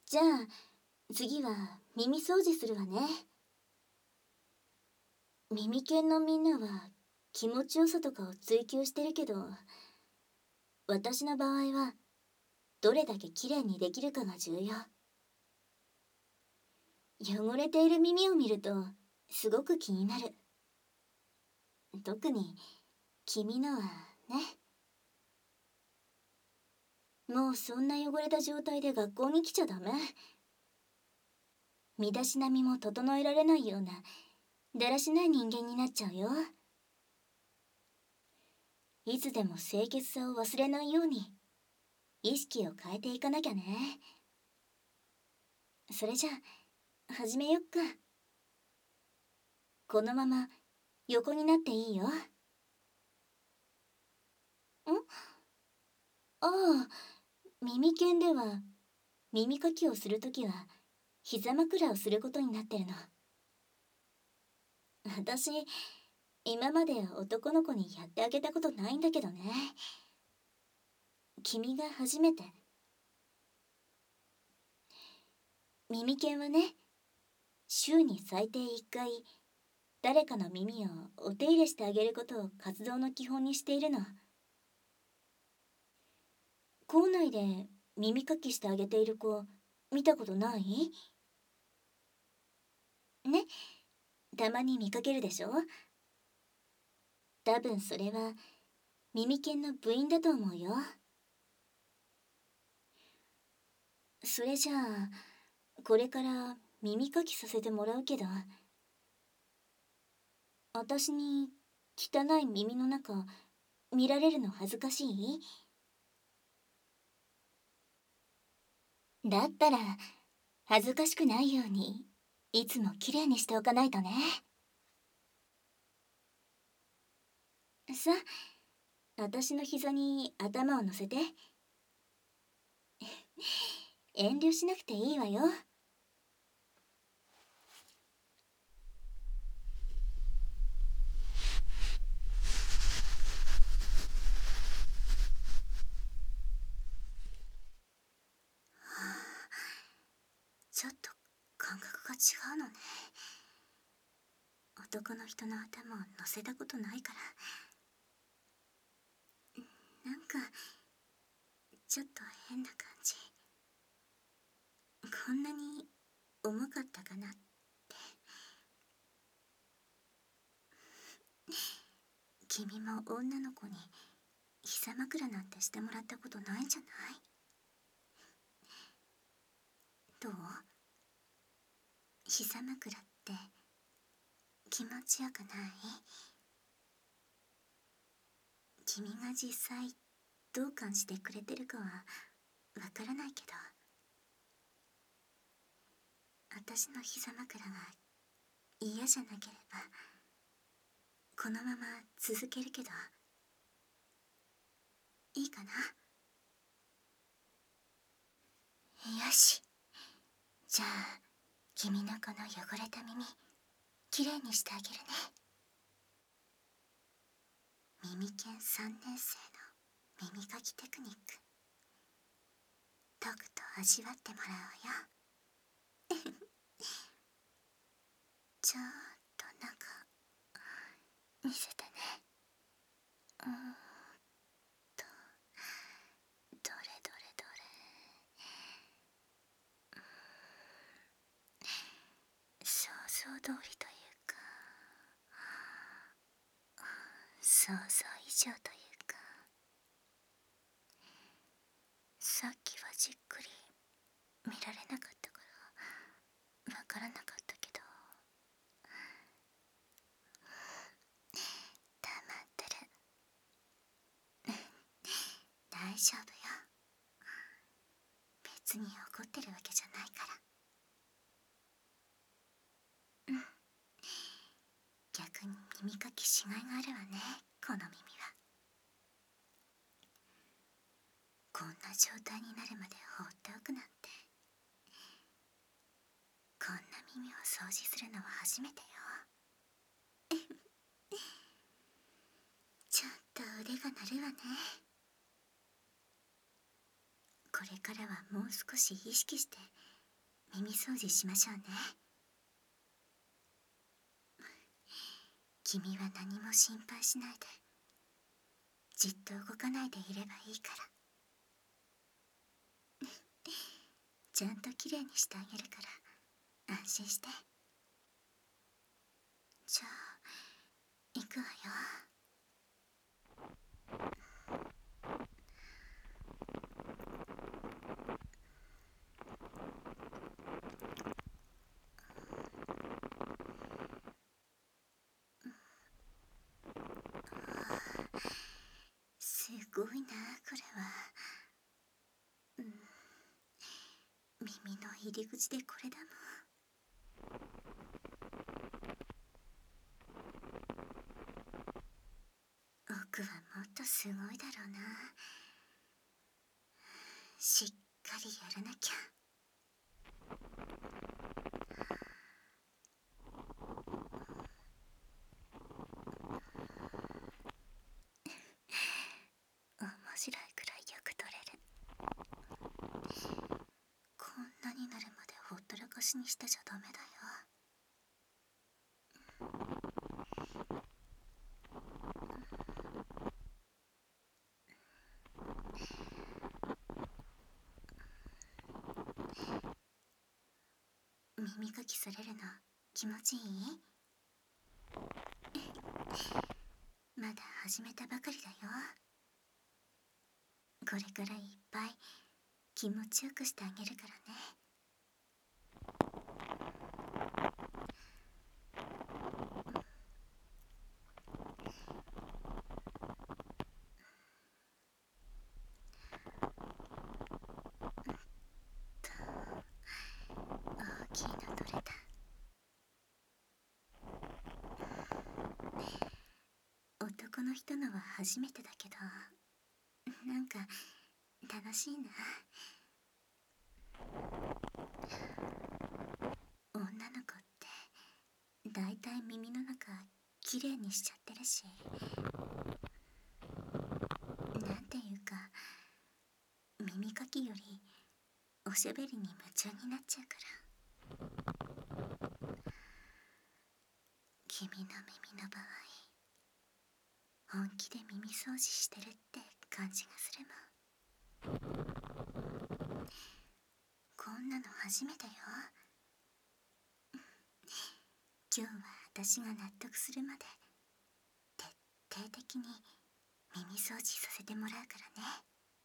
じゃあ次は耳掃除するわね。耳犬のみんなは気持ちよさとかを追求してるけど、私の場合はどれだけきれいにできるかが重要。汚れている耳を見るとすごく気になる。特に君のはね。もうそんな汚れた状態で学校に来ちゃダメ。身だしなみも整えられないようなだらしない人間になっちゃうよ。いつでも清潔さを忘れないように意識を変えていかなきゃね。それじゃあ始めよっか。このまま横になっていいよ。ああ、耳犬では耳かきをするときは膝枕をすることになってるの。私今まで男の子にやってあげたことないんだけどね。君が初めて。耳犬はね、週に最低1回誰かの耳をお手入れしてあげることを活動の基本にしているの。校内で耳かきしてあげている子見たことない？ね、たまに見かけるでしょ。多分それは耳犬の部員だと思うよ。それじゃあこれから耳かきさせてもらうけど、私に汚い耳の中見られるの恥ずかしい？だったら恥ずかしくないようにいつもきれいにしておかないとね。さあ、私の膝に頭を乗せて。遠慮しなくていいわよ。ちょっと感覚が違うのね。男の人の頭を乗せたことないから、なんかちょっと変な感じ。こんなに重かったかなって。君も女の子に膝枕なんてしてもらったことないんじゃない？どう？膝枕って気持ちよくない？君が実際どう感じてくれてるかはわからないけど、私の膝枕が嫌じゃなければこのまま続けるけどいいかな？よし、じゃあ君のこの汚れた耳きれいにしてあげるね。耳犬3年生の耳かきテクニック、とくと味わってもらおうよ。ちょっと中見せてね。とどれどれどれ、想像通りというか想像以上というか、さっきはじっくり見られなかったからわからなかったけど、黙ってる。大丈夫よ。別に怒ってるわけじゃないから。逆に耳かきしがいがあるわね、この耳は。こんな状態になるまで放っておくなんて。こんな耳を掃除するのは初めてよ。ちょっと腕が鳴るわね。これからはもう少し意識して耳掃除しましょうね。君は何も心配しないで、じっと動かないでいればいいから。ちゃんときれいにしてあげるから安心して。じゃあ行くわよ。すごいな、これは。耳の入り口でこれだもん。奥はもっとすごいだろうな。しっかりやらなきゃ。面白いくらいよく取れる。こんなになるまでほったらかしにしてちゃダメだよ。耳かきされるの気持ちいい？まだ始めたばかりだよ。これからいっぱい気持ちよくしてあげるからね。大きいの取れた。男の人のは初めてだけど、なんか楽しいな。女の子ってだいたい耳の中きれいにしちゃってるし、なんていうか耳かきよりおしゃべりに夢中になっちゃうから。君の耳の場合、本気で耳掃除してるって感じがするもん。こんなの初めてよ。今日は私が納得するまで徹底的に耳掃除させてもらうからね。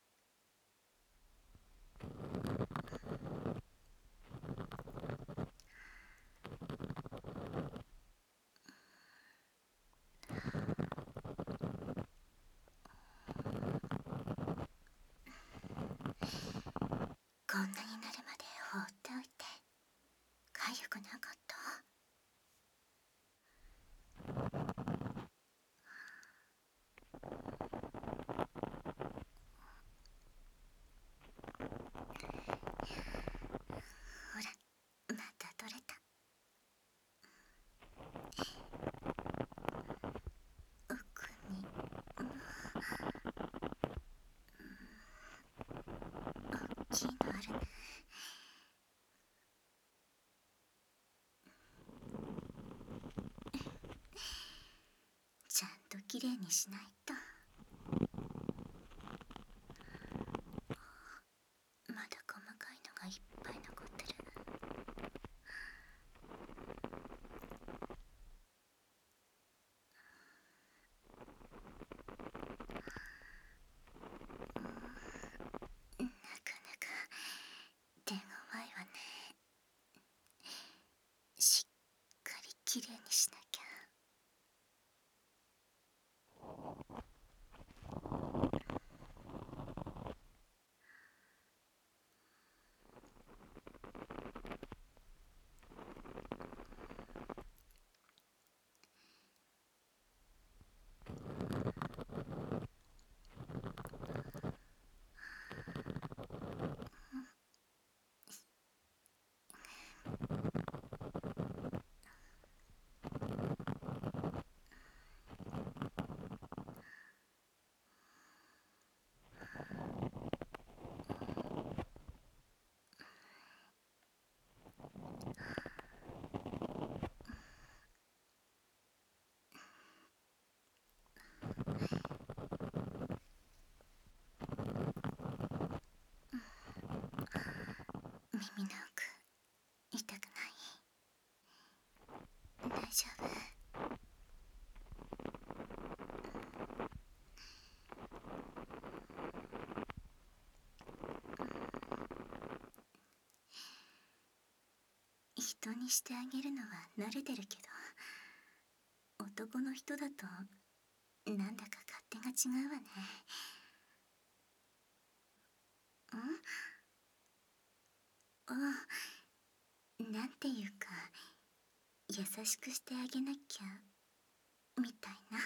こんなになるまで放っておいてかゆくなかった？ほら、また取れた。奥に大きいのあるね。ちゃんときれいにしないと。まだ細かいのがいっぱい残ってる。なかなか手強いわね。しっかりきれいにしなきゃ。 人にしてあげるのは慣れてるけど、男の人だとなんだか勝手が違うわね。あ、なんていうか、優しくしてあげなきゃみたいな。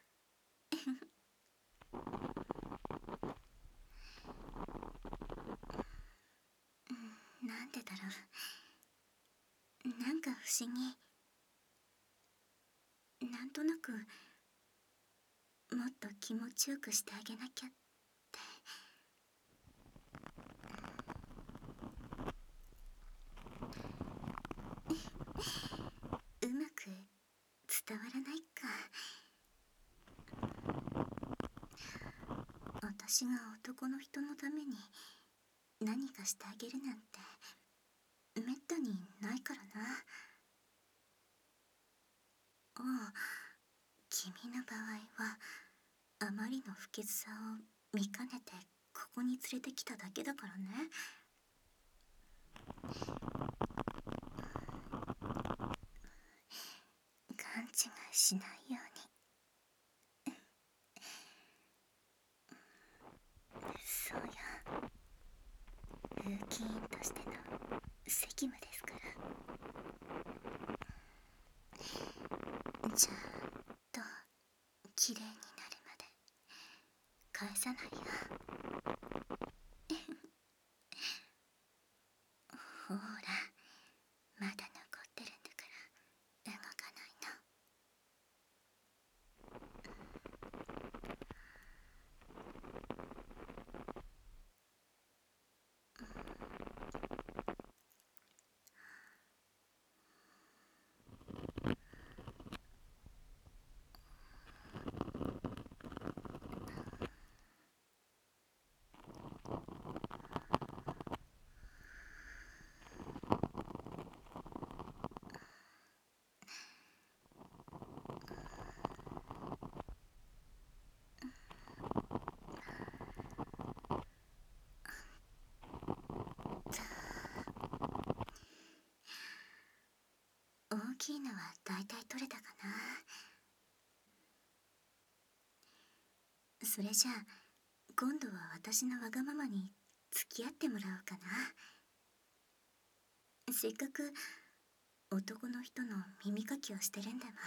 なんでだろう。なんか不思議。なんとなくもっと気持ちよくしてあげなきゃって。うまく伝わらないか。私が男の人のために何かしてあげるなんてめったにないからな。ああ、君の場合はあまりの不潔さを見かねてここに連れてきただけだからね。勘違いしないように。そうよ、ルーキー員としての責務ですから。ちゃんと綺麗になるまで返さないよ。ほら、まだ残ってるんだから動かないの。大きいのはだいたい取れたかな。それじゃあ今度は私のわがままに付き合ってもらおうかな。せっかく男の人の耳かきをしてるんだもん。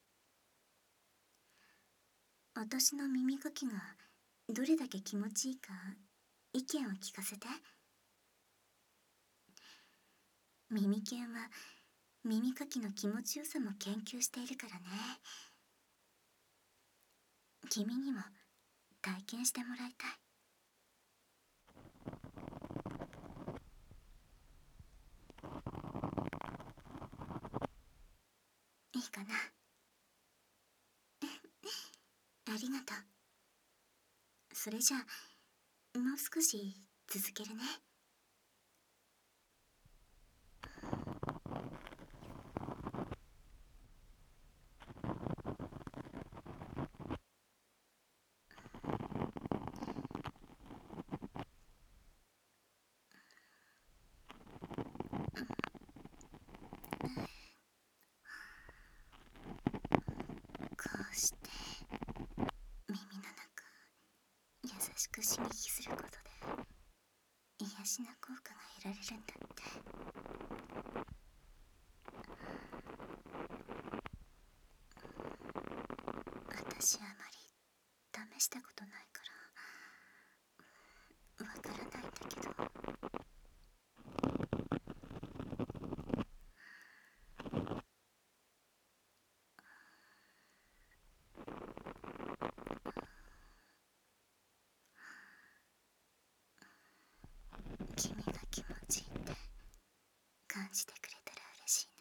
私の耳かきがどれだけ気持ちいいか意見を聞かせて。耳犬は耳かきの気持ちよさも研究しているからね。君にも体験してもらいたい。いいかな。ありがとう。それじゃあもう少し続けるね。こうして耳の中優しく刺激することで癒しな効果が得られるんだって。私あまり試したことないからわからないんだけど。君が気持ちいいって感じてくれたら嬉しい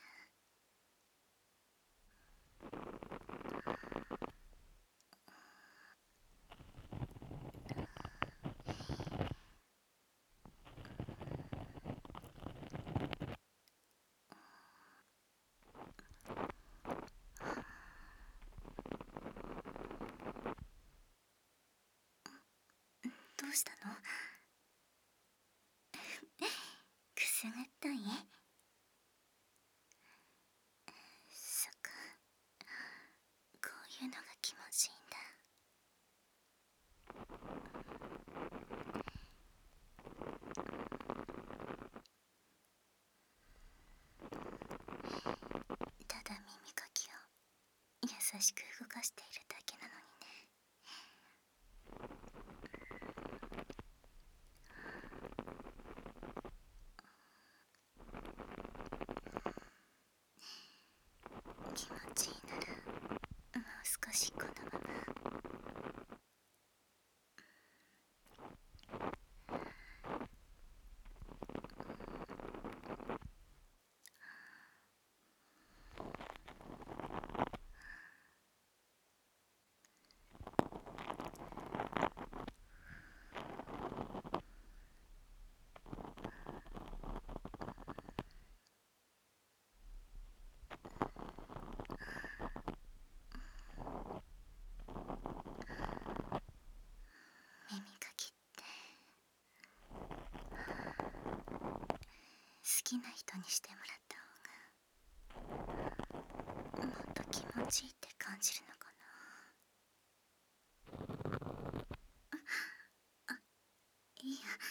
な。どうしたの？くすぐったい？ 動かしているだけなのにね。気持ちいいならもう少しこのまま。耳かきって好きな人にしてもらった方がもっと気持ちいいって感じるのかな。い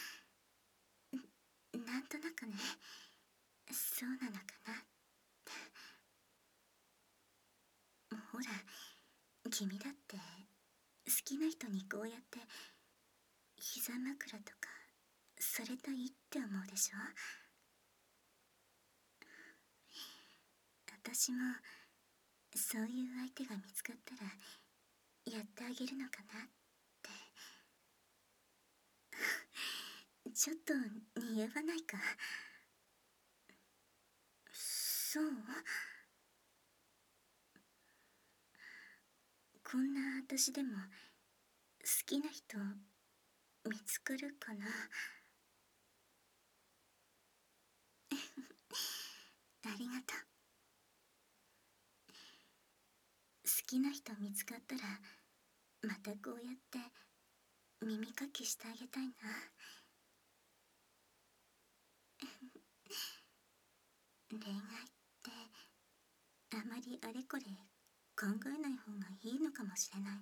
や、なんとなくね、そうなのかなって。ほら、君だって好きな人にこうやって膝枕とかされたいって思うでしょ。私もそういう相手が見つかったらやってあげるのかなって。ちょっと似合わないか。そう？こんな私でも好きな人見つかるかな。ありがとう。好きな人見つかったらまたこうやって耳かきしてあげたいな。恋愛ってあまりあれこれ考えない方がいいのかもしれないね。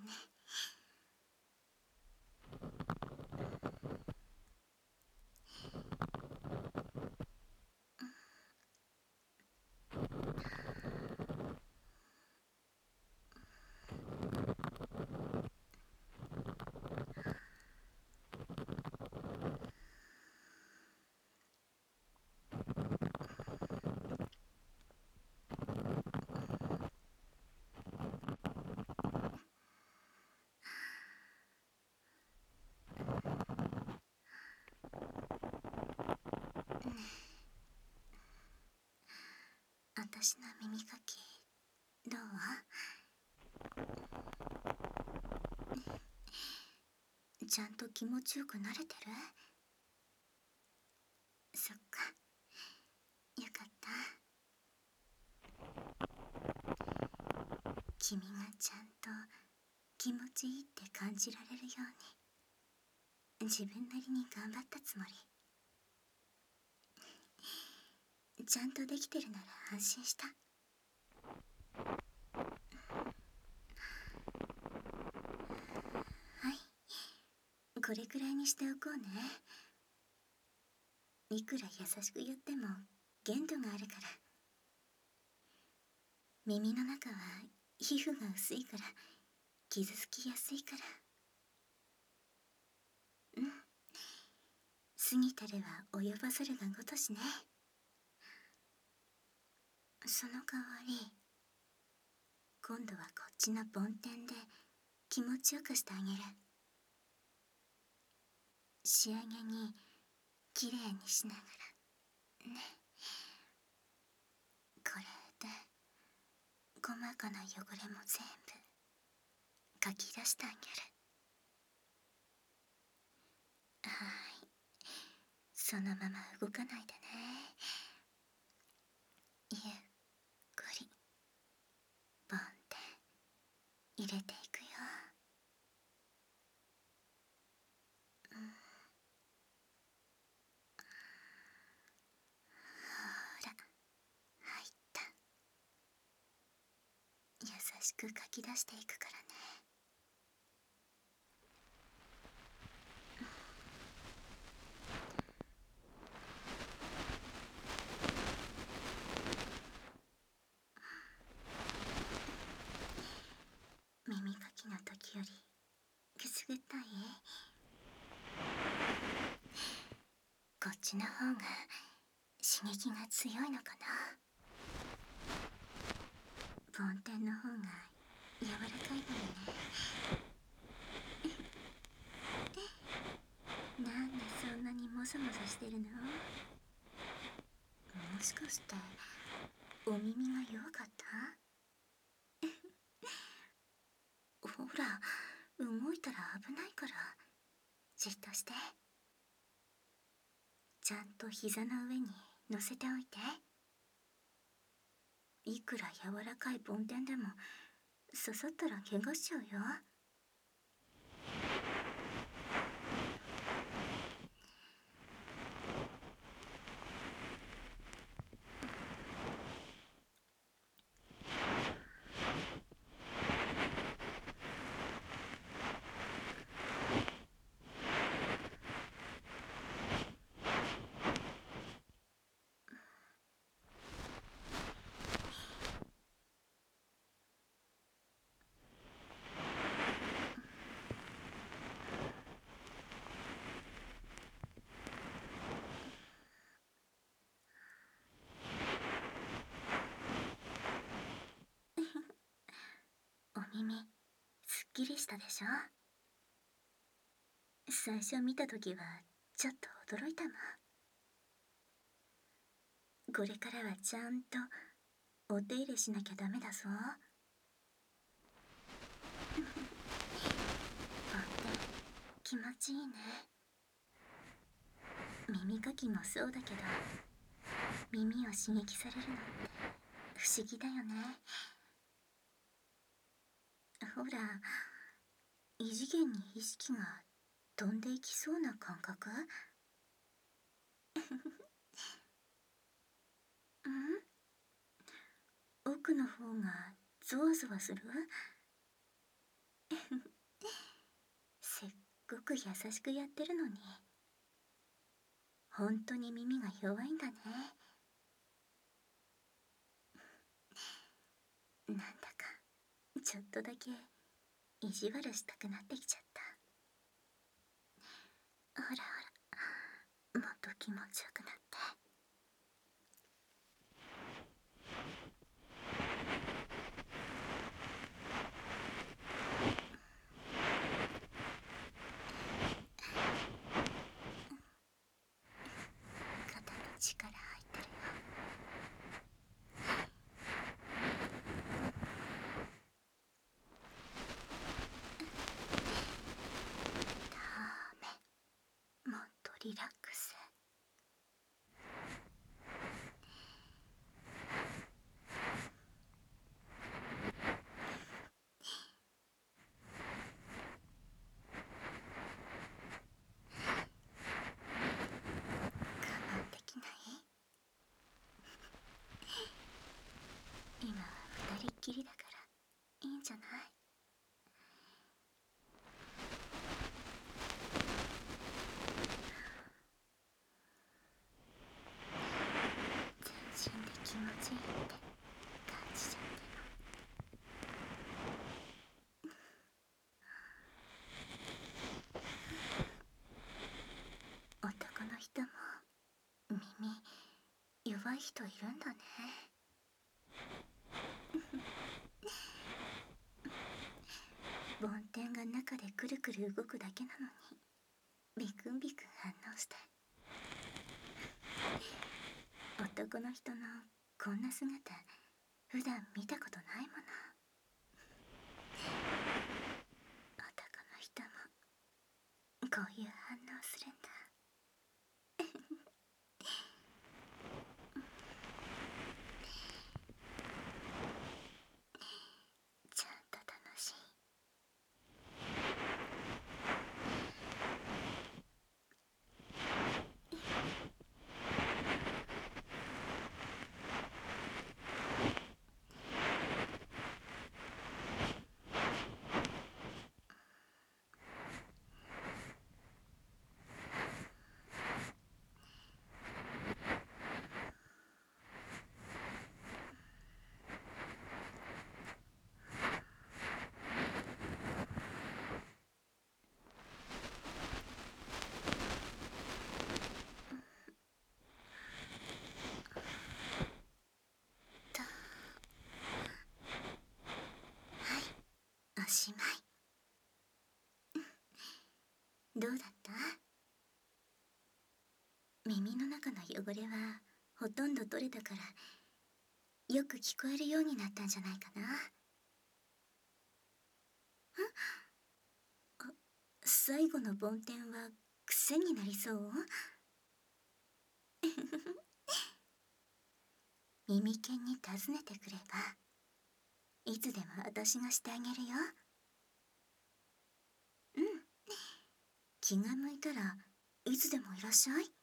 私の耳かきどう？ちゃんと気持ちよく慣れてる？そっか、よかった。君がちゃんと気持ちいいって感じられるように自分なりに頑張ったつもり。ちゃんとできてるなら安心した。はい、これくらいにしておこうね。いくら優しく言っても限度があるから。耳の中は皮膚が薄いから傷つきやすいから。過ぎたるは及ばざるがごとしね。その代わり今度はこっちの梵天で気持ちよくしてあげる。仕上げにきれいにしながらね。これで細かな汚れも全部かき出してあげる。はい、そのまま動かないでね。ゆっくり梵天入れていくよ。ほら、入った。優しくかき出していくからね。 こっちの方が刺激が強いのかな。梵天の方が柔らかいのにね。なんでそんなにモゾモゾしてるの？もしかしてお耳が弱かった？ほら、動いたら危ないからじっとして。ちゃんと膝の上に乗せておいて。いくら柔らかい梵天でも刺さったら怪我しちゃうよ。お耳すっきりしたでしょ？最初見た時はちょっと驚いたもん。これからはちゃんとお手入れしなきゃダメだぞ。ほんと気持ちいいね。耳かきもそうだけど、耳を刺激されるのって不思議だよね。ほら、異次元に意識が飛んでいきそうな感覚？奥の方がゾワゾワする？せっごく優しくやってるのに、本当に耳が弱いんだね。なんだかちょっとだけ意地悪したくなってきちゃった。ほらほら、もっと気持ちよくなって。肩に力入ってるよ。ダメ、もっとリラックス。我慢できない？今は二人っきりだからいいんじゃない？全身で気持ちいいって感じちゃってる。男の人も耳弱い人いるんだね。梵天が中でくるくる動くだけなのにビクンビクン反応して。男の人のこんな姿普段見たことないもの。男の人もこういう反応するんだ。ちゃんと楽しい。 どうだった？耳の中の汚れはほとんど取れたから、よく聞こえるようになったんじゃないかな。最後の梵天は癖になりそう？耳犬に尋ねてくれば、いつでも私がしてあげるよ。うん、気が向いたらいつでもいらっしゃい。